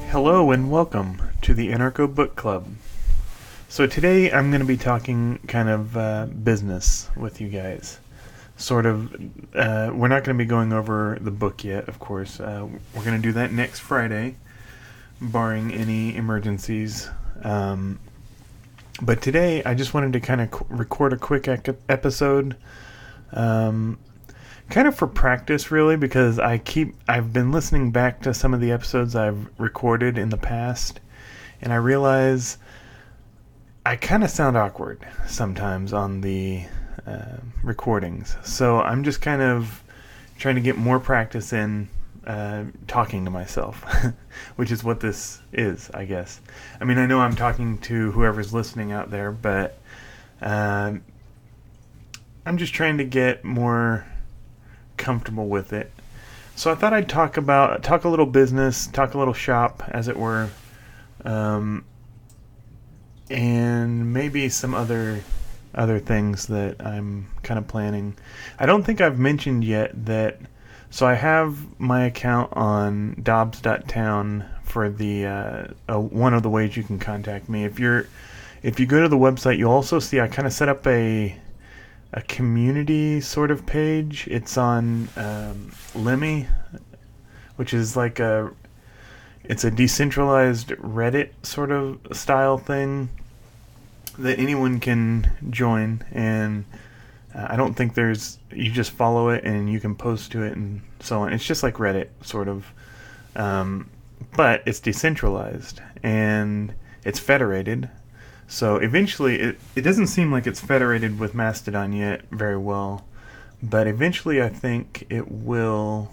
Hello and welcome to the Anarcho Book Club. So today I'm going to be talking kind of business with you guys. We're not going to be going over the book yet, of course. We're going to do that next Friday, barring any emergencies. But today I just wanted to kind of record a quick episode. Kind of for practice, really, because I've been listening back to some of the episodes I've recorded in the past, and I realize I kind of sound awkward sometimes on the recordings. So I'm just kind of trying to get more practice in talking to myself, which is what this is, I guess. I mean, I know I'm talking to whoever's listening out there, but I'm just trying to get more comfortable with it. So I thought I'd talk a little business, talk a little shop, as it were, and maybe some other things that I'm kind of planning. I don't think I've mentioned yet that. So I have my account on Dobbs.town for the one of the ways you can contact me. If you go to the website, you'll also see I kind of set up a community sort of page. It's on Lemmy, which is it's a decentralized Reddit sort of style thing that anyone can join, and I don't think you just follow it and you can post to it and so on. It's just like Reddit sort of, but it's decentralized and it's federated. So eventually, it doesn't seem like it's federated with Mastodon yet very well, but eventually I think it will.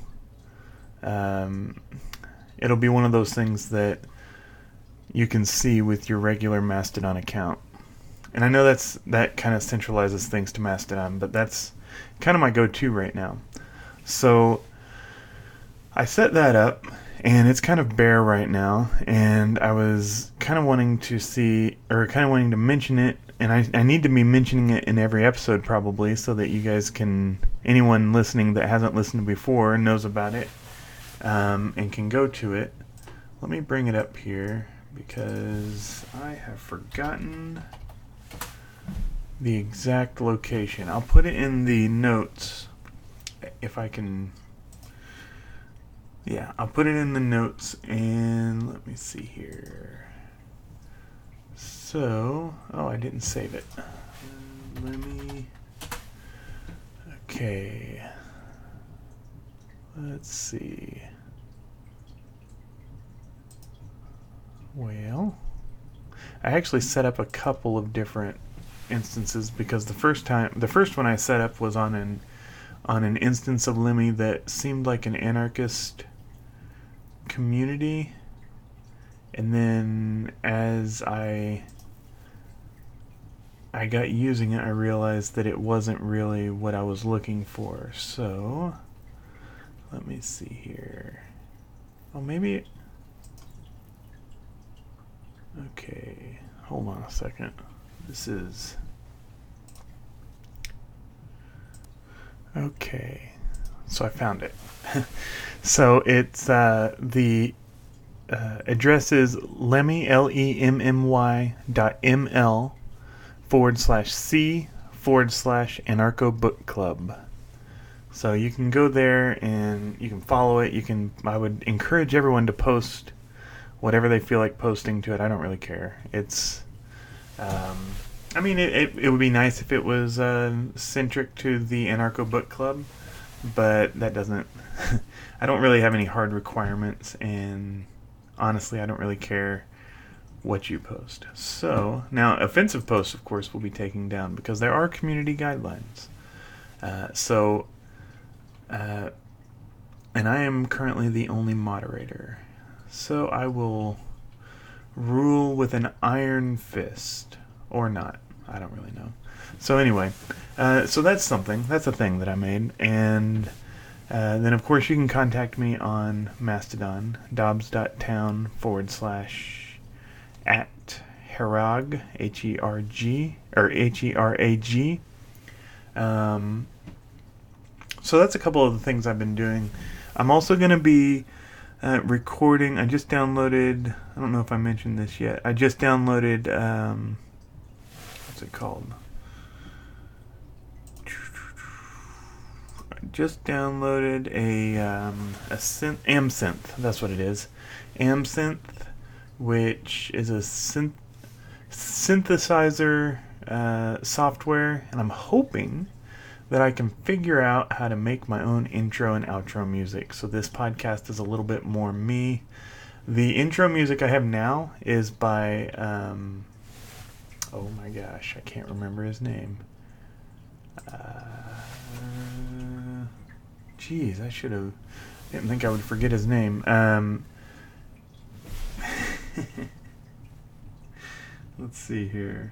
It'll be one of those things that you can see with your regular Mastodon account. And I know that kind of centralizes things to Mastodon, but that's kind of my go-to right now. So I set that up, and it's kind of bare right now, and I was kind of wanting to mention it, and I need to be mentioning it in every episode probably, so that you guys anyone listening that hasn't listened before knows about it, and can go to it. Let me bring it up here, because I have forgotten the exact location. I'll put it in the notes, if I can. Yeah, I'll put it in the notes, and let me see here. So, I didn't save it. Okay. Let's see. Well, I actually set up a couple of different instances, because the first one I set up was on an instance of Lemmy that seemed like an anarchist community, and then as I got using it, I realized that it wasn't really what I was looking for. So let me see here. Okay, hold on a second. This is okay. So I found it. So it's the address is Lemmy /c/Anarcho Book Club. So you can go there and you can follow it. I would encourage everyone to post whatever they feel like posting to it. I don't really care. It's I mean, it would be nice if it was centric to the Anarcho Book Club, but that doesn't. I don't really have any hard requirements, and honestly, I don't really care what you post. So now, offensive posts, of course, will be taken down because there are community guidelines. And I am currently the only moderator, so I will rule with an iron fist, or not. I don't really know. So anyway, so that's something. That's a thing that I made. And then, of course, you can contact me on Mastodon, Dobbs.town /@Herag, Herg, or Herag. So that's a couple of the things I've been doing. I'm also going to be recording. I just downloaded. I don't know if I mentioned this yet. I just downloaded. What's it called? I just downloaded a AmSynth. That's what it is. AmSynth, which is a synthesizer software, and I'm hoping that I can figure out how to make my own intro and outro music. So this podcast is a little bit more me. The intro music I have now is by, oh my gosh, I can't remember his name. Geez, I didn't think I would forget his name. Let's see here.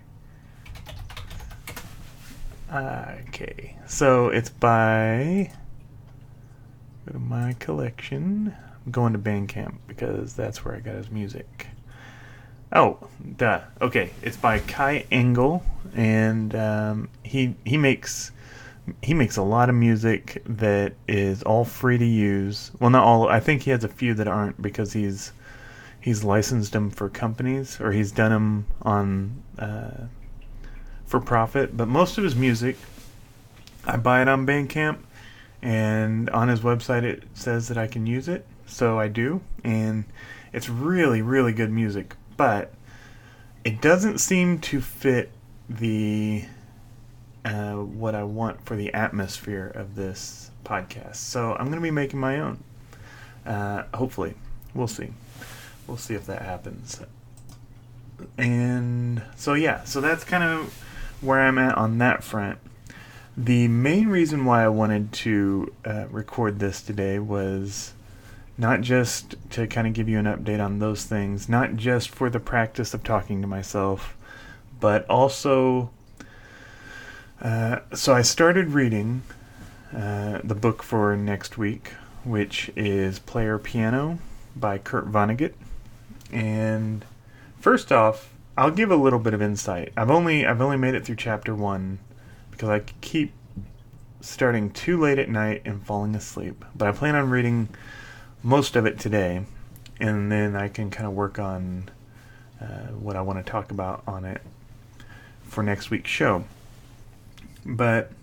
Okay, so it's by, go to my collection. I'm going to Bandcamp because that's where I got his music. Oh, duh. Okay, it's by Kai Engel, and he makes a lot of music that is all free to use. Well, not all. I think he has a few that aren't because he's licensed them for companies, or he's done them on for profit. But most of his music, I buy it on Bandcamp, and on his website it says that I can use it, so I do, and it's really, really good music. But it doesn't seem to fit the what I want for the atmosphere of this podcast. So I'm going to be making my own. Hopefully, we'll see. We'll see if that happens. And so yeah, so that's kind of where I'm at on that front. The main reason why I wanted to record this today was not just to kind of give you an update on those things, not just for the practice of talking to myself, but also, so I started reading the book for next week, which is Player Piano by Kurt Vonnegut. And first off, I'll give a little bit of insight. I've only made it through chapter 1 because I keep starting too late at night and falling asleep. But I plan on reading most of it today, and then I can kind of work on what I want to talk about on it for next week's show. But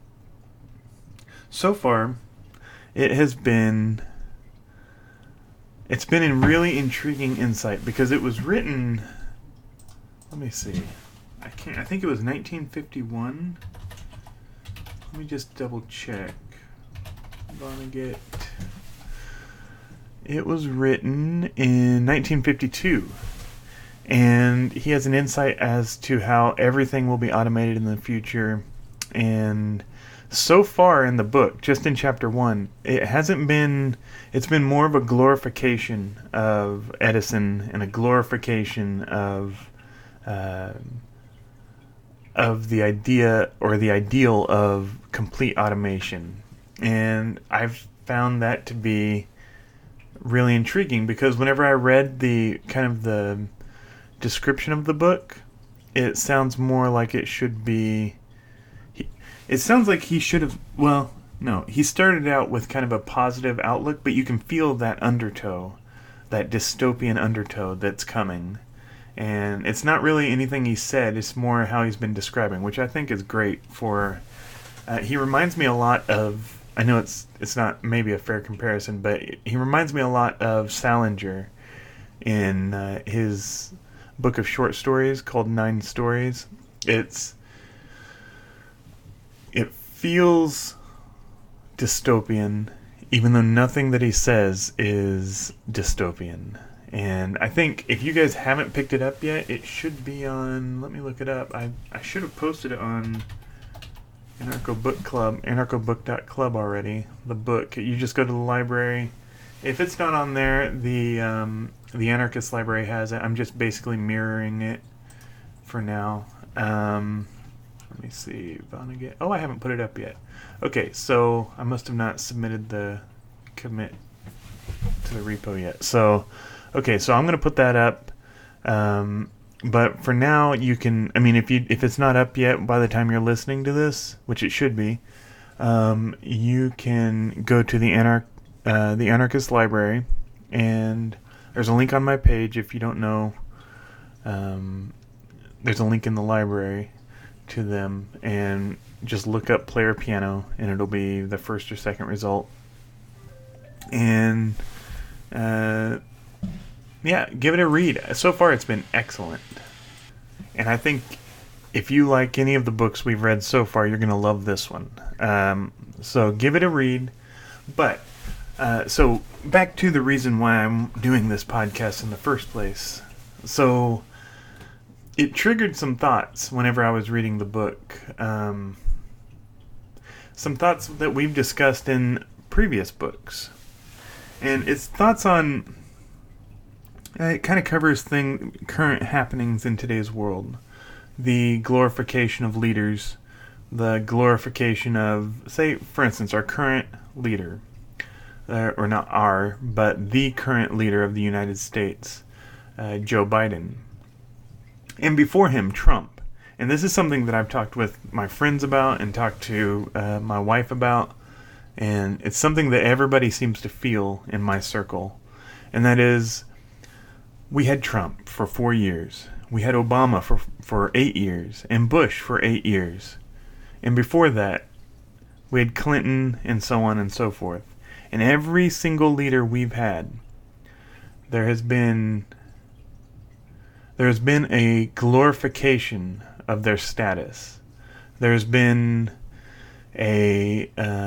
so far, it's been in really intriguing insight because it was written. Let me see. I think it was 1951. Let me just double check. Vonnegut. It was written in 1952. And he has an insight as to how everything will be automated in the future. And so far in the book, just in chapter 1, it's been more of a glorification of Edison and a glorification of the idea or the ideal of complete automation. And I've found that to be really intriguing because whenever I read the kind of the description of the book, it sounds more like it should be. It sounds like he should have. Well, no, he started out with kind of a positive outlook, but you can feel that undertow, that dystopian undertow that's coming. And it's not really anything he said, it's more how he's been describing, which I think is great for... he reminds me a lot of... I know it's not maybe a fair comparison, but he reminds me a lot of Salinger in his book of short stories called 9 Stories. It feels dystopian, even though nothing that he says is dystopian. And I think if you guys haven't picked it up yet, it should be on... Let me look it up. I should have posted it on Anarcho Book Club, anarchobook.club already. The book. You just go to the library. If it's not on there, the Anarchist Library has it. I'm just basically mirroring it for now. Let me see. Vonnegut. Oh, I haven't put it up yet. Okay, so I must have not submitted the commit to the repo yet. So... Okay, so I'm going to put that up, but for now you can, I mean, if it's not up yet by the time you're listening to this, which it should be, you can go to the Anarchist Library, and there's a link on my page if you don't know. There's a link in the library to them, and just look up Player Piano, and it'll be the first or second result. And yeah, give it a read. So far, it's been excellent. And I think if you like any of the books we've read so far, you're going to love this one. So give it a read. But, so back to the reason why I'm doing this podcast in the first place. So it triggered some thoughts whenever I was reading the book. Some thoughts that we've discussed in previous books. And it's thoughts on... It kind of covers current happenings in today's world. The glorification of leaders. The glorification of, say, for instance, our current leader. Or not our, but the current leader of the United States. Joe Biden. And before him, Trump. And this is something that I've talked with my friends about and talked to my wife about. And it's something that everybody seems to feel in my circle. And that is, we had Trump for 4 years. We had Obama for 8 years. And Bush for 8 years. And before that, we had Clinton and so on and so forth. And every single leader we've had, there has been a glorification of their status. There's been a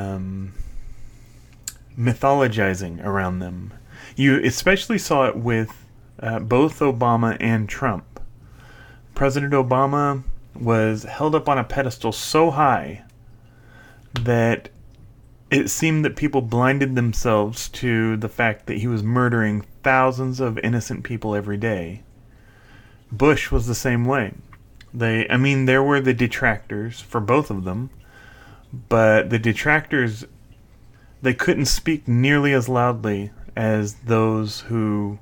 mythologizing around them. You especially saw it with both Obama and Trump. President Obama was held up on a pedestal so high that it seemed that people blinded themselves to the fact that he was murdering thousands of innocent people every day. Bush was the same way. There were the detractors for both of them, but the detractors, they couldn't speak nearly as loudly as those who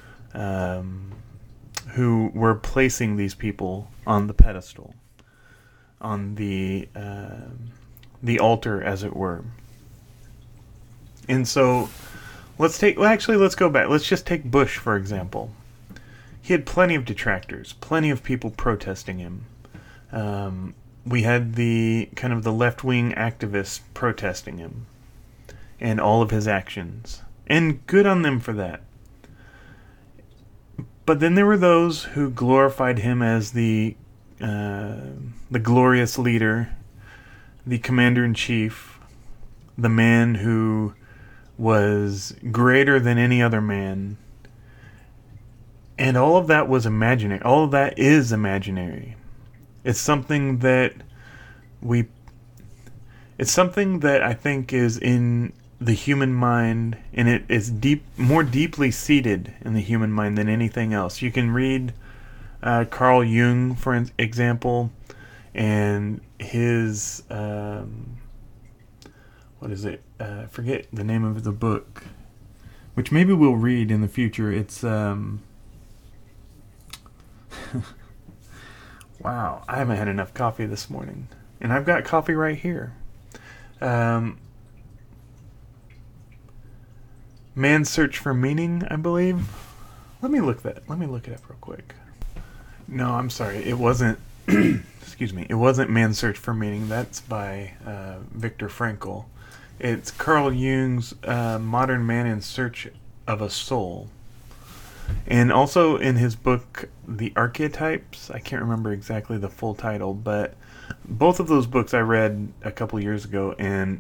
were placing these people on the pedestal, on the altar, as it were. And so, let's go back. Let's just take Bush, for example. He had plenty of detractors, plenty of people protesting him. We had the left-wing activists protesting him and all of his actions. And good on them for that. But then there were those who glorified him as the glorious leader, the commander-in-chief, the man who was greater than any other man. And all of that was imaginary. All of that is imaginary. It's something that I think is in the human mind, and it is more deeply seated in the human mind than anything else. You can read Carl Jung, for example, and his I forget the name of the book, which maybe we'll read in the future. It's wow, I haven't had enough coffee this morning, and I've got coffee right here. Man's Search for Meaning, I believe. Let me look it up real quick. No, I'm sorry. It wasn't. Excuse me. It wasn't Man's Search for Meaning. That's by Viktor Frankl. It's Carl Jung's Modern Man in Search of a Soul. And also in his book, The Archetypes, I can't remember exactly the full title, but both of those books I read a couple years ago, and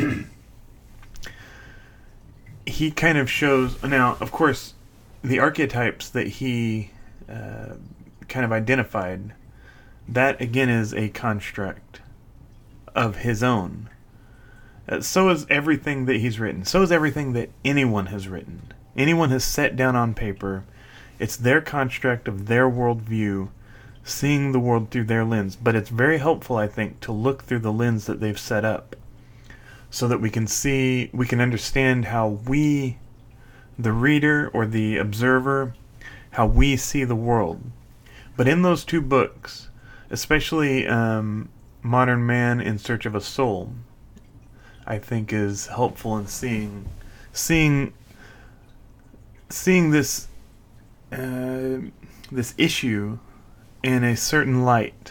he kind of shows... Now, of course, the archetypes that he kind of identified, that again is a construct of his own. So is everything that he's written. So is everything that anyone has written. Anyone has set down on paper. It's their construct of their worldview, seeing the world through their lens. But it's very helpful, I think, to look through the lens that they've set up, so that we can understand how we, the reader or the observer, how we see the world. But in those two books, especially Modern Man in Search of a Soul, I think is helpful in seeing seeing this issue in a certain light,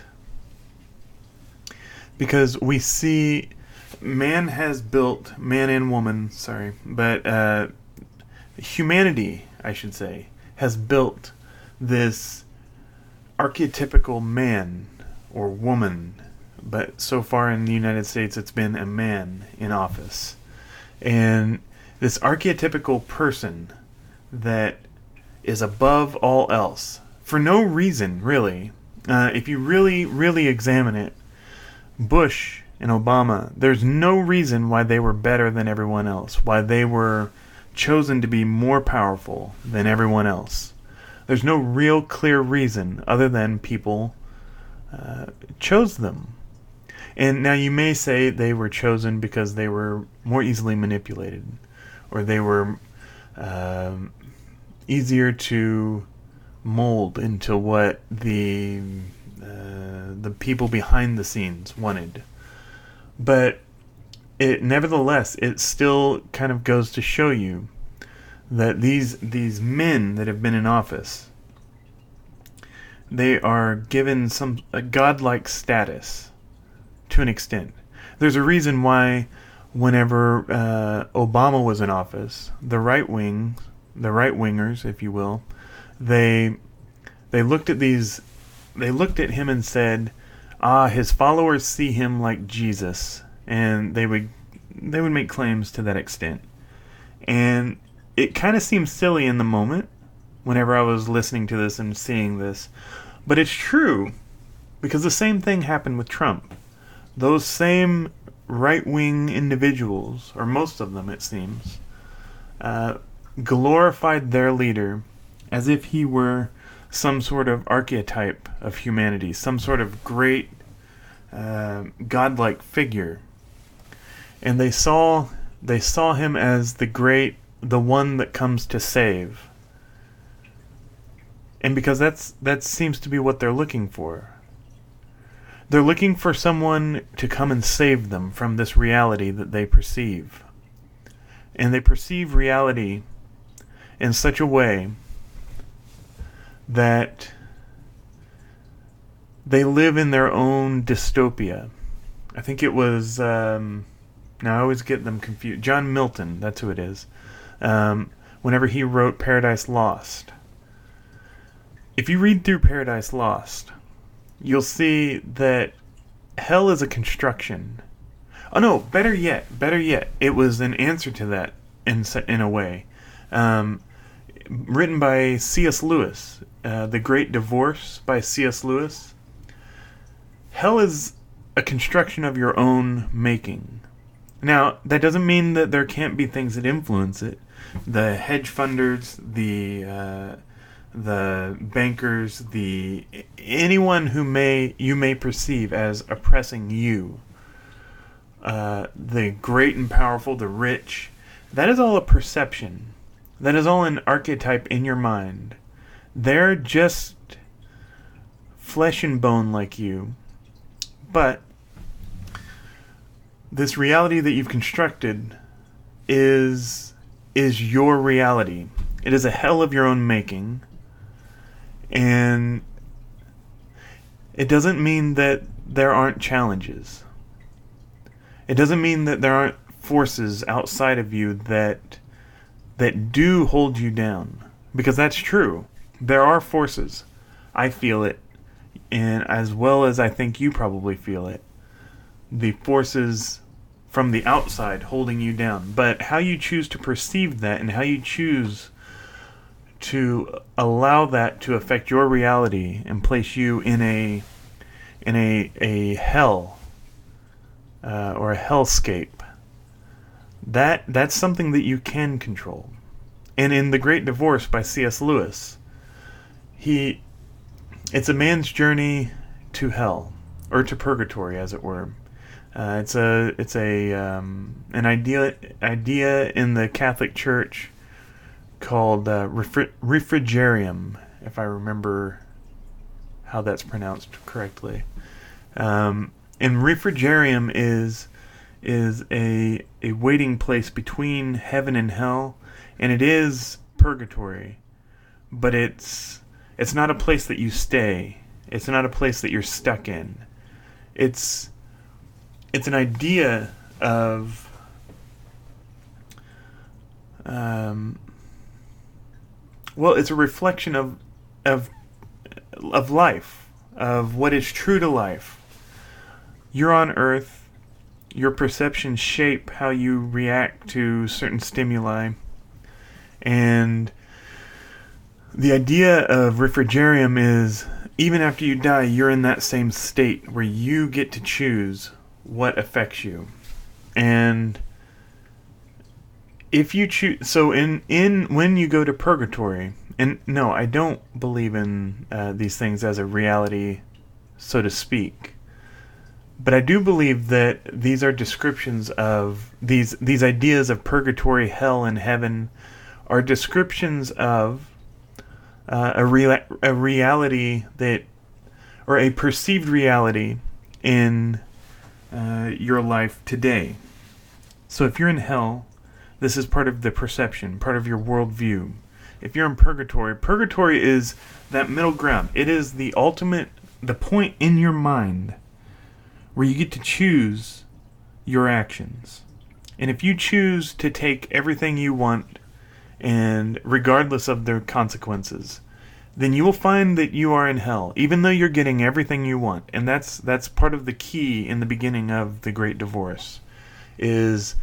because we see man and woman, but humanity, I should say, has built this archetypical man or woman, but so far in the United States it's been a man in office. And this archetypical person that is above all else, for no reason, really. If you really, really examine it, Bush and Obama, there's no reason why they were better than everyone else, why they were chosen to be more powerful than everyone else. There's no real clear reason other than people chose them. And now you may say they were chosen because they were more easily manipulated, or they were easier to mold into what the people behind the scenes wanted. But nevertheless, it still kind of goes to show you that these men that have been in office, they are given a godlike status to an extent. There's a reason why whenever Obama was in office, the right-wingers, if you will, they looked at him and said, his followers see him like Jesus, and they would make claims to that extent. And it kind of seemed silly in the moment whenever I was listening to this and seeing this, but it's true, because the same thing happened with Trump. Those same right-wing individuals, or most of them it seems, glorified their leader as if he were some sort of archetype of humanity, some sort of great godlike figure. And they saw him as the one that comes to save. And because that seems to be what they're looking for. They're looking for someone to come and save them from this reality that they perceive. And they perceive reality in such a way that they live in their own dystopia. I think it was, now I always get them confused, John Milton, that's who it is, whenever he wrote Paradise Lost. If you read through Paradise Lost, you'll see that hell is a construction. Oh no, better yet, it was an answer to that in a way. Written by C.S. Lewis, The Great Divorce by C.S. Lewis. Hell is a construction of your own making. Now, that doesn't mean that there can't be things that influence it. The hedge funders, the bankers, anyone who you may perceive as oppressing you, the great and powerful, the rich, that is all a perception. That is all an archetype in your mind. They're just flesh and bone like you. But this reality that you've constructed is your reality. It is a hell of your own making. And it doesn't mean that there aren't challenges. It doesn't mean that there aren't forces outside of you that do hold you down. Because that's true. There are forces. I feel it. And as well as I think you probably feel it. The forces from the outside holding you down. But how you choose to perceive that and how you choose to allow that to affect your reality and place you in a hell or a hellscape, that's something that you can control. And in The Great Divorce by C.S. Lewis, it's a man's journey to hell, or to purgatory, as it were. It's an idea in the Catholic Church called refrigerium, if I remember how that's pronounced correctly. And refrigerium is a waiting place between heaven and hell, and it is purgatory, but it's not a place that you stay. It's not a place that you're stuck in. It's an idea of it's a reflection of life, of what is true to life. You're on Earth. Your perceptions shape how you react to certain stimuli. And the idea of refrigerium is, even after you die, you're in that same state where you get to choose what affects you. And if you choose, so in when you go to purgatory, and no, I don't believe in these things as a reality, so to speak. But I do believe that these are descriptions of these ideas of purgatory, hell, and heaven are descriptions of a reality that, or a perceived reality in your life today. So if you're in hell, this is part of the perception, part of your worldview. If you're in purgatory, purgatory is that middle ground. It is the ultimate, the point in your mind where you get to choose your actions. And if you choose to take everything you want, and regardless of the consequences, then you will find that you are in hell, even though you're getting everything you want. And that's part of the key in the beginning of the Great Divorce, is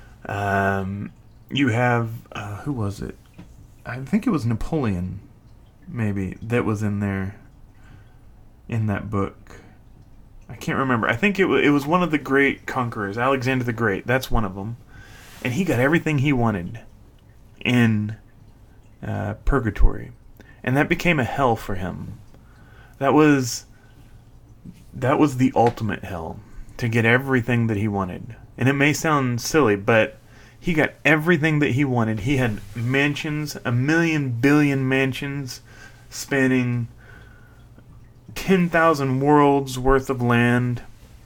you have, who was it? I think it was Napoleon, maybe, that was in there, in that book. I can't remember. I think it was one of the great conquerors, Alexander the Great. That's one of them. And he got everything he wanted in purgatory. And that became a hell for him. That was the ultimate hell, to get everything that he wanted. And it may sound silly, but he got everything that he wanted. He had mansions, 1,000,000 billion mansions, spanning 10,000 worlds worth of land.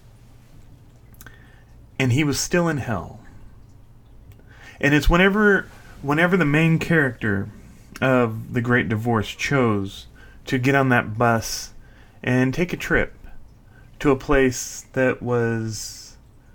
And he was still in hell. And it's whenever the main character of The Great Divorce chose to get on that bus and take a trip to a place that was,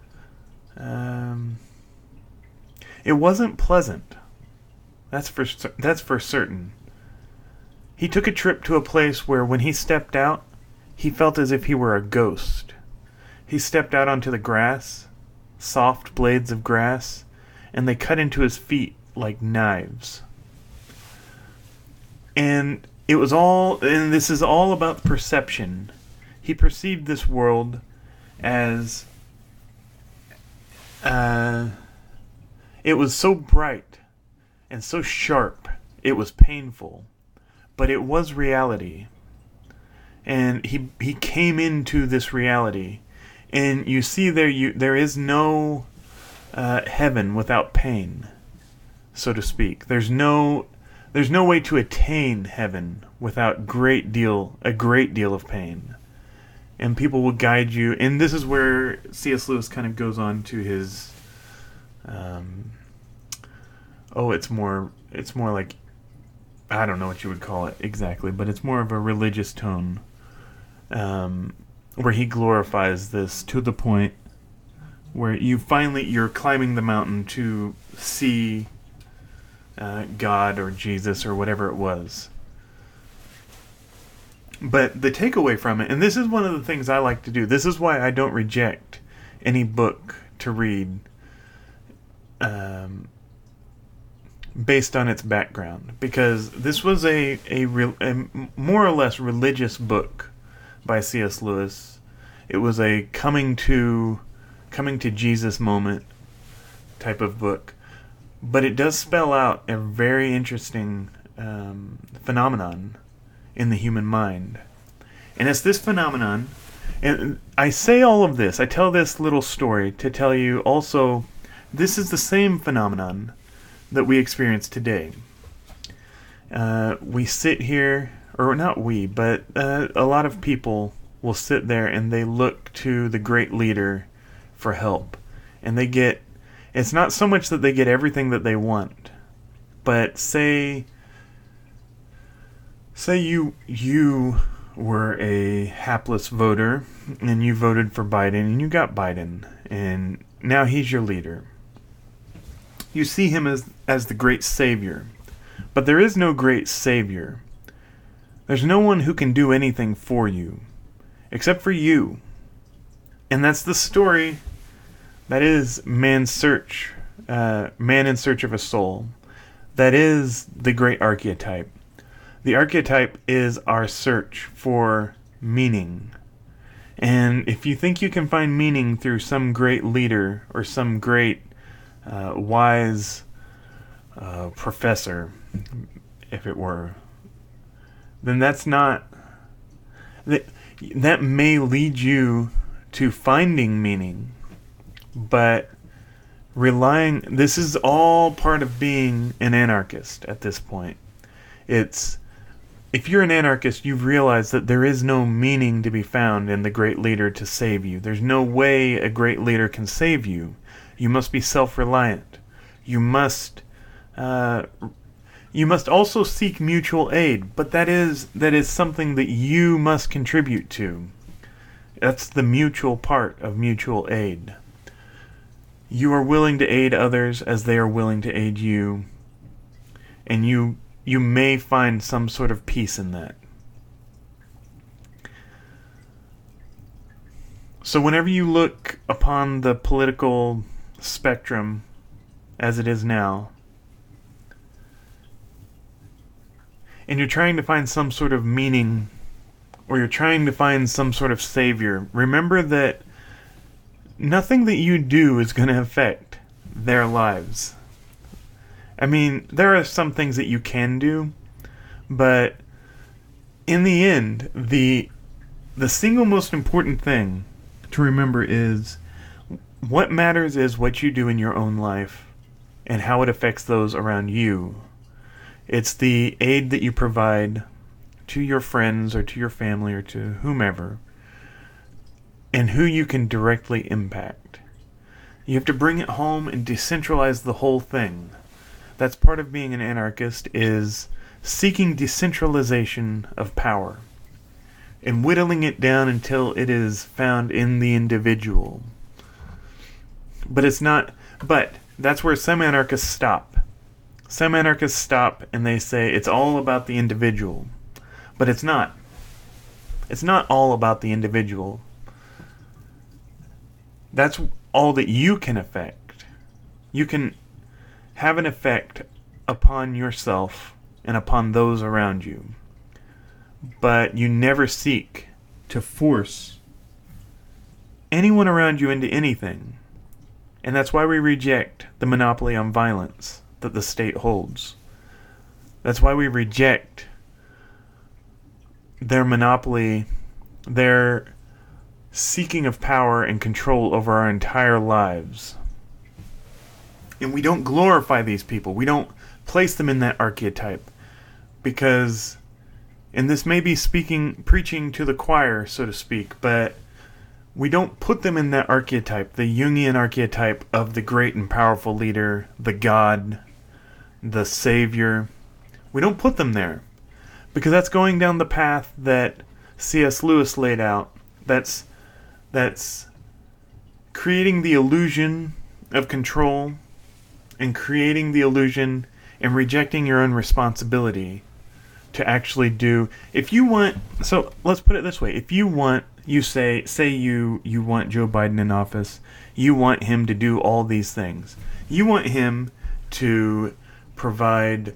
it wasn't pleasant. That's for certain. He took a trip to a place where when he stepped out, he felt as if he were a ghost. He stepped out onto the grass, soft blades of grass, and they cut into his feet like knives. And this is all about perception. He perceived this world as, it was so bright and so sharp, it was painful, but it was reality. And he came into this reality, and you see there is no heaven without pain, so to speak. There's no way to attain heaven without a great deal of pain. And people will guide you, and this is where C.S. Lewis kind of goes on to his it's more like, I don't know what you would call it exactly, but it's more of a religious tone, where he glorifies this to the point where you're climbing the mountain to see God or Jesus or whatever it was. But the takeaway from it, and this is one of the things I like to do, this is why I don't reject any book to read based on its background, because this was a more or less religious book by C.S. Lewis. It was a coming to Jesus moment type of book, but it does spell out a very interesting phenomenon in the human mind. And it's this phenomenon, and I say all of this, I tell this little story to tell you also, this is the same phenomenon that we experience today. We sit here, or not we, but a lot of people will sit there and they look to the great leader for help. And it's not so much that they get everything that they want, But say you were a hapless voter and you voted for Biden and you got Biden and now he's your leader. You see him as the great savior. But there is no great savior. There's no one who can do anything for you except for you. And that's the story that is man in search of a soul. That is the great archetype. The archetype is our search for meaning. And if you think you can find meaning through some great leader or some great wise professor, if it were, then that's not... That may lead you to finding meaning, but this is all part of being an anarchist at this point. If you're an anarchist, you've realized that there is no meaning to be found in the great leader to save you. There's no way a great leader can save you. You must be self-reliant. You must also seek mutual aid, but that is something that you must contribute to. That's the mutual part of mutual aid. You are willing to aid others as they are willing to aid you, and you may find some sort of peace in that. So whenever you look upon the political spectrum as it is now, and you're trying to find some sort of meaning, or you're trying to find some sort of savior, remember that nothing that you do is going to affect their lives. I mean, there are some things that you can do, but in the end, the single most important thing to remember is what matters is what you do in your own life and how it affects those around you. It's the aid that you provide to your friends or to your family or to whomever, and who you can directly impact. You have to bring it home and decentralize the whole thing. That's part of being an anarchist, is seeking decentralization of power and whittling it down until it is found in the individual. But that's where some anarchists stop. Some anarchists stop and they say it's all about the individual. But it's not. It's not all about the individual. That's all that you can affect. You can have an effect upon yourself and upon those around you. But you never seek to force anyone around you into anything. And that's why we reject the monopoly on violence that the state holds. That's why we reject their monopoly, their seeking of power and control over our entire lives. And we don't glorify these people. We don't place them in that archetype. Because, and this may be preaching to the choir, so to speak, but we don't put them in that archetype, the Jungian archetype of the great and powerful leader, the God, the Savior. We don't put them there. Because that's going down the path that C.S. Lewis laid out. That's creating the illusion of control and creating the illusion and rejecting your own responsibility to actually do. If you want, so let's put it this way. If you want, you say you want Joe Biden in office, you want him to do all these things. You want him to provide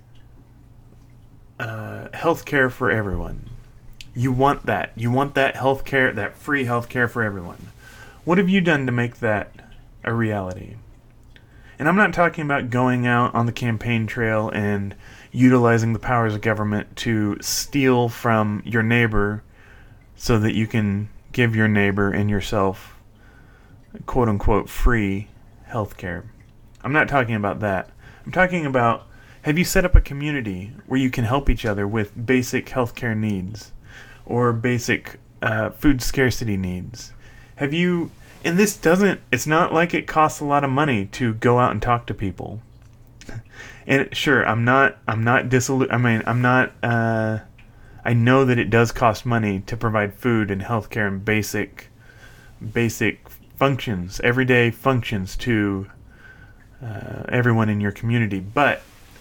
health care for everyone. You want that. You want that health care, that free health care for everyone. What have you done to make that a reality? And I'm not talking about going out on the campaign trail and utilizing the powers of government to steal from your neighbor so that you can give your neighbor and yourself quote-unquote free health care. I'm not talking about that. I'm talking about, have you set up a community where you can help each other with basic healthcare needs or basic food scarcity needs? Have you, and it's not like it costs a lot of money to go out and talk to people. And sure, I'm not disillu- I mean, I'm not I know that it does cost money to provide food and healthcare and basic functions, everyday functions to everyone in your community, but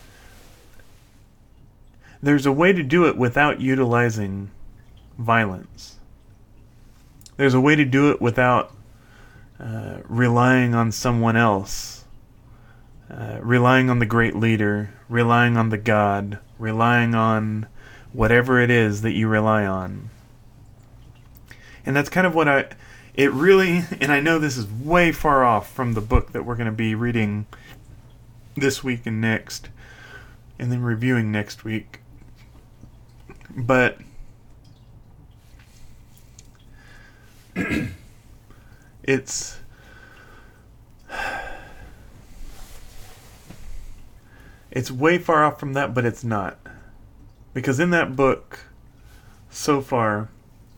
there's a way to do it without utilizing violence. There's a way to do it without relying on someone else, relying on the great leader, relying on the God, relying on whatever it is that you rely on. And that's kind of what it really, and I know this is way far off from the book that we're going to be reading this week and next, and then reviewing next week. But it's way far off from that, but it's not. Because in that book, so far,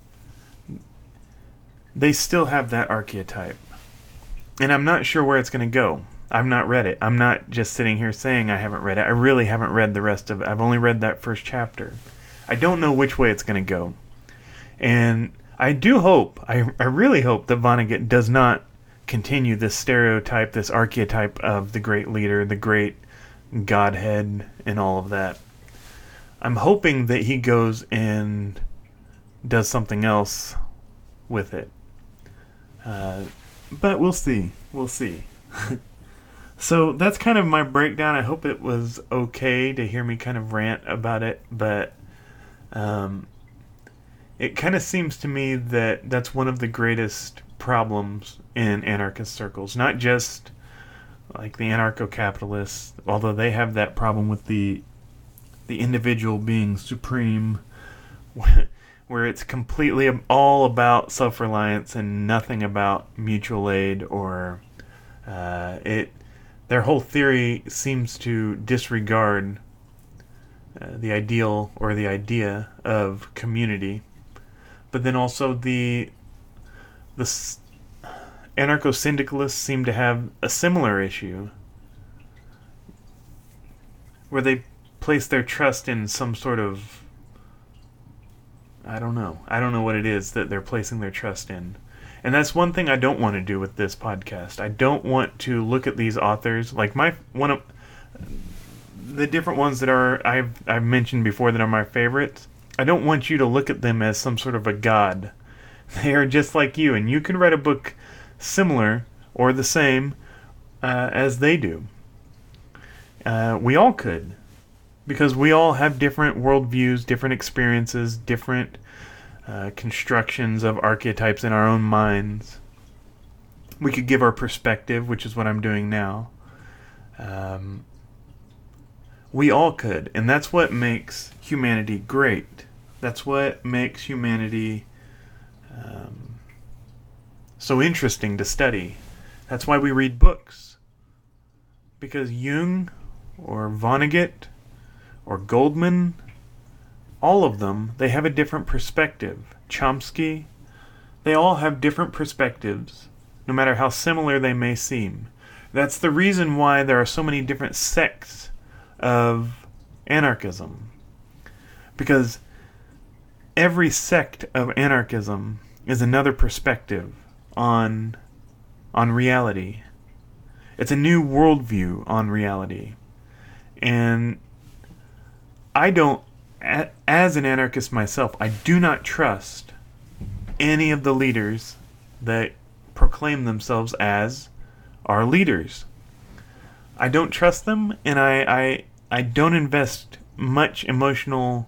they still have that archetype. And I'm not sure where it's going to go. I've not read it. I'm not just sitting here saying I haven't read it. I really haven't read the rest of it. I've only read that first chapter. I don't know which way it's going to go. And I do hope, I really hope that Vonnegut does not continue this stereotype, this archetype of the great leader, the great Godhead, and all of that. I'm hoping that he goes and does something else with it. But we'll see. We'll see. So that's kind of my breakdown. I hope it was okay to hear me kind of rant about it, but it kind of seems to me that that's one of the greatest problems in anarchist circles. Not just like the anarcho-capitalists, although they have that problem with the individual being supreme, where it's completely all about self-reliance and nothing about mutual aid, or their whole theory seems to disregard the ideal or the idea of community. But then also the anarcho-syndicalists seem to have a similar issue, where they place their trust in some sort of, I don't know what it is that they're placing their trust in. And that's one thing I don't want to do with this podcast. I don't want to look at these authors like one of the different ones that I've mentioned before that are my favorites. I don't want you to look at them as some sort of a god. They are just like you, and you can write a book similar or the same as they do. We all could, because we all have different worldviews, different experiences, different constructions of archetypes in our own minds. We could give our perspective, which is what I'm doing now. We all could, and that's what makes humanity great. That's what makes humanity so interesting to study. That's why we read books. Because Jung or Vonnegut or Goldman, all of them, they have a different perspective. Chomsky, they all have different perspectives, no matter how similar they may seem. That's the reason why there are so many different sects of anarchism. Because every sect of anarchism is another perspective on reality. It's a new worldview on reality. And I don't, as an anarchist myself, I do not trust any of the leaders that proclaim themselves as our leaders. I don't trust them, and I don't invest much emotional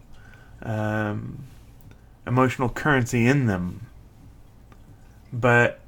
currency in them. But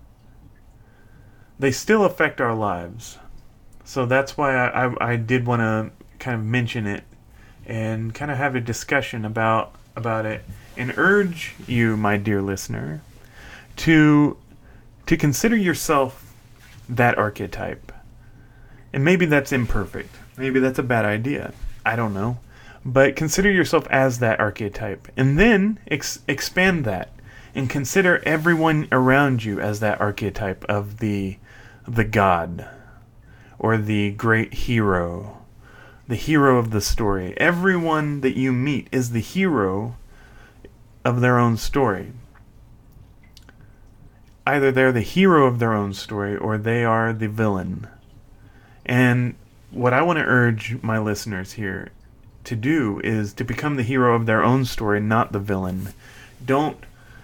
they still affect our lives. So that's why I did want to kind of mention it and kind of have a discussion about it, and urge you, my dear listener, to consider yourself that archetype. And maybe that's imperfect. Maybe that's a bad idea. I don't know. But consider yourself as that archetype. And then expand that. And consider everyone around you as that archetype of the God. or the great hero, the hero of the story. Everyone that you meet is the hero of their own story. Either they're the hero of their own story or they are the villain. And what I want to urge my listeners here to do is to become the hero of their own story, not the villain. Don't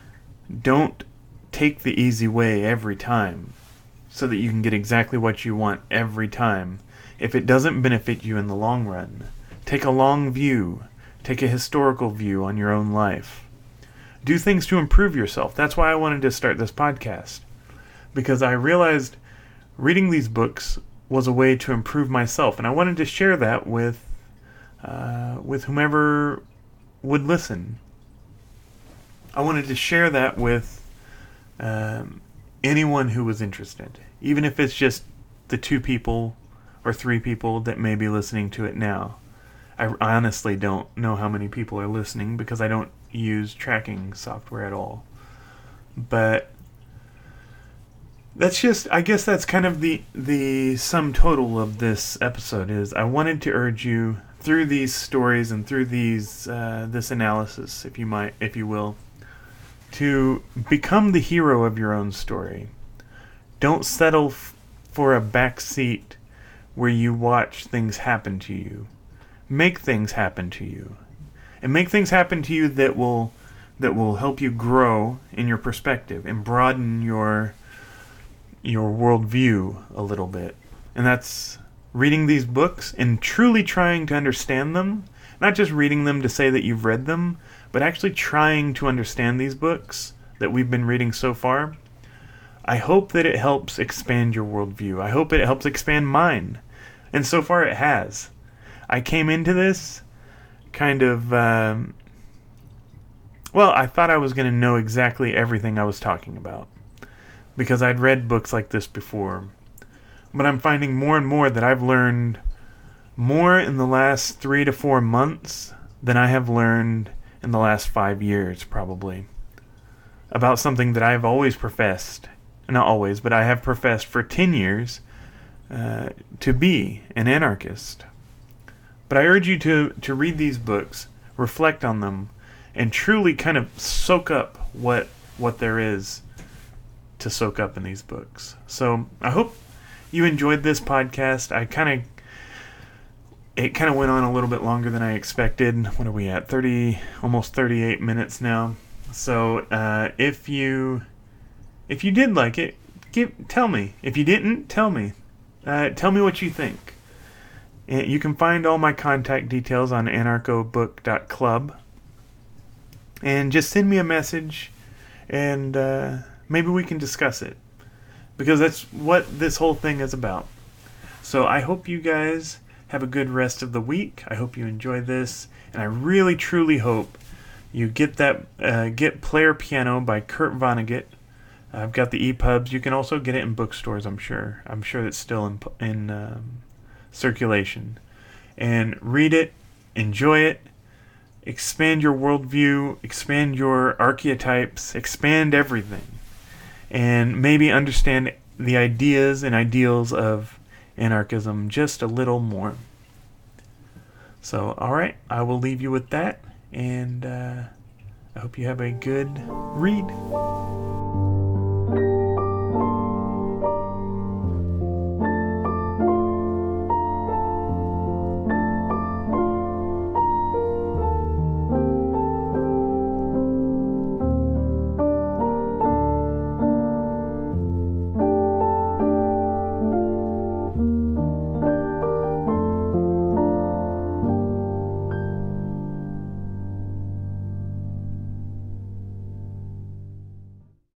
take the easy way every time so that you can get exactly what you want every time. If it doesn't benefit you in the long run, take a long view. Take a historical view on your own life. Do things to improve yourself. That's why I wanted to start this podcast. Because I realized reading these books was a way to improve myself. And I wanted to share that with whomever would listen. I wanted to share that with anyone who was interested. Even if it's just the 2 people or 3 people that may be listening to it now. I honestly don't know how many people are listening because I don't use tracking software at all. But that's just, I guess that's kind of the sum total of this episode is I wanted to urge you through these stories and through these this analysis, if you will, to become the hero of your own story. Don't settle for a backseat where you watch things happen to you. Make things happen to you. And make things happen to you that will help you grow in your perspective and broaden your worldview a little bit. And that's reading these books and truly trying to understand them. Not just reading them to say that you've read them, but actually trying to understand these books that we've been reading so far. I hope that it helps expand your worldview. I hope it helps expand mine. And so far it has. I came into this kind of, I thought I was going to know exactly everything I was talking about. Because I'd read books like this before. But I'm finding more and more that I've learned more in the last 3 to 4 months than I have learned in the last 5 years, probably. About something that I've always professed. Not always, but I have professed for 10 years to be an anarchist. But I urge you to read these books, reflect on them, and truly kind of soak up what there is to soak up in these books. So I hope you enjoyed this podcast. It kind of went on a little bit longer than I expected. What are we at? Almost 38 minutes now. So if you did like it, tell me. If you didn't, tell me. Tell me what you think. You can find all my contact details on anarchobook.club. And just send me a message, and maybe we can discuss it. Because that's what this whole thing is about. So I hope you guys have a good rest of the week. I hope you enjoy this. And I really, truly hope you get Player Piano by Kurt Vonnegut. I've got the EPUBs. You can also get it in bookstores, I'm sure. I'm sure it's still in circulation. And read it, enjoy it, expand your worldview, expand your archetypes, expand everything. And maybe understand the ideas and ideals of anarchism just a little more. So, alright, I will leave you with that. And I hope you have a good read.